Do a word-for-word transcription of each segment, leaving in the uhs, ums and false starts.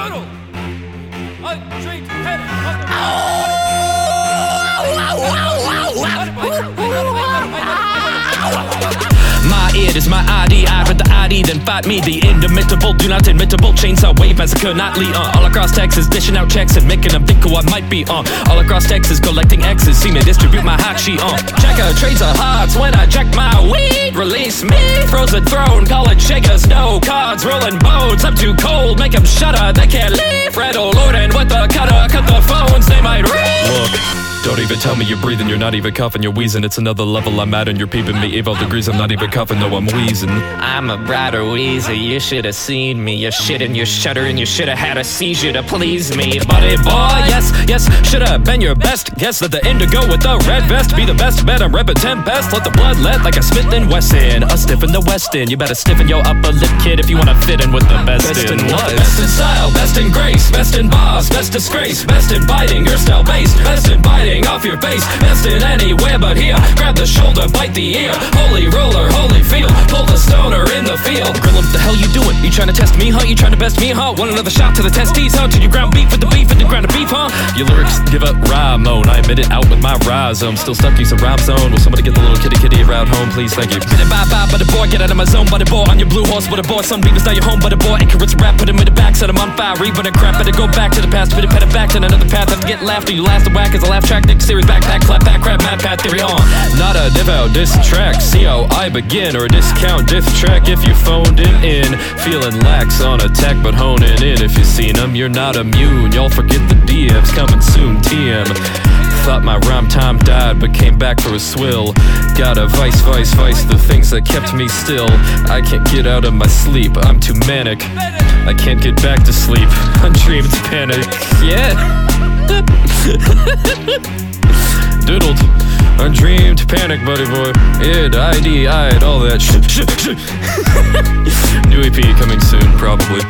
brutal, untreated panic. My id is my I D, I read the I D, then fight me. The inimitable, do not imitable, chainsaw wave massacre nightly, uh All across Texas, dishing out checks and making them think who I might be, uh All across Texas, collecting X's, see me distribute my hachi, uh Checker trades of hearts when I check my weed. Release me, frozen throne, college shakers, no cards, rolling boats. I'm too cold, make them shudder, they can't leave. Red loading with the cutter, cut the phones, they might ring. Look, don't even tell me you're breathing, you're not even coughing, you're wheezing. It's another level I'm at and you're peeping me. Eval degrees, I'm not even coughing, no, I'm wheezing. I'm a brighter wheezer, you should've seen me. You're shitting, you're shuddering, you should've had a seizure to please me. Buddy boy, yes, yes, should've been your best guess. Let the indigo with the red vest be the best bet. I'm reppin' Tempest, let the blood let like a Smith and Wesson. A stiff in the West End, you better stiffen your upper lip, kid, if you wanna fit in with the best, best in. What? Best in style, best in grace, best in boss, best disgrace, best in biting, your style based, best in biting off your face, best in anywhere but here. Grab the shoulder, bite the ear, holy roller, holy field, pull the stoner in the field. Grill him, the hell you doing? You trying to test me, huh? You trying to best me, huh? Want another shot to the testes, huh? Till you ground beef with the beef and the ground of beef, huh? Your lyrics give up rhyme-on, I admit it out with my rhizome. Still stuck, use a rhyme zone. Will somebody get the little kitty kitty around home, please? Thank you. Bit it bye bye, buddy boy, get out of my zone, buddy boy. On your blue horse, buddy boy, sunbeam is now your home, buddy boy. Icarus rap, put him in the back, set him on fire, read but crap. Better go back to the past, put it, pet it back to another path. Have to get laughter, you last a whack as a laugh track. Nick series backpack, clap back, crap, mad path theory on. Not a div out, diss track, see how I begin, or a discount diff track if you phoned it in. Feeling lax on attack, but honing in. If you seen them, you're not immune. Y'all forget the D Ms coming soon, T M. Thought my rhyme time died, but came back for a swill. Gotta vice, vice, vice the things that kept me still. I can't get out of my sleep, I'm too manic. I can't get back to sleep, undreamed panic, yeah. Diddled, undreamed panic, buddy boy. Id, I D, I'd, all that shit, shit, shit. New E P coming soon, probably.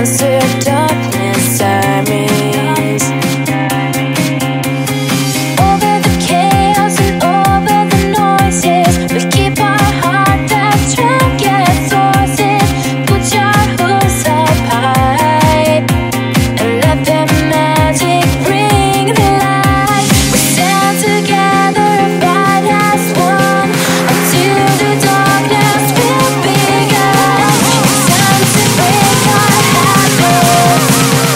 closer, darkness armies. Over the chaos and over the noises, we keep our heart at strongest sources. Put your hooves up high and let the magic bring the light. We stand together, fight as one, until the darkness will be gone. It's time to break our habits.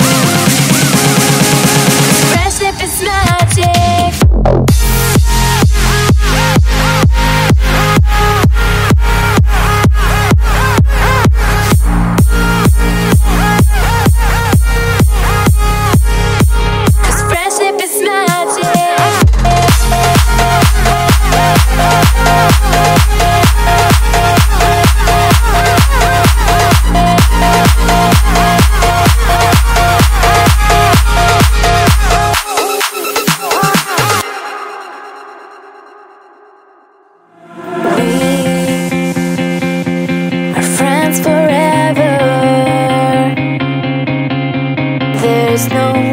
Friendship is magic. Cause friendship is magic. We are friends forever. There's no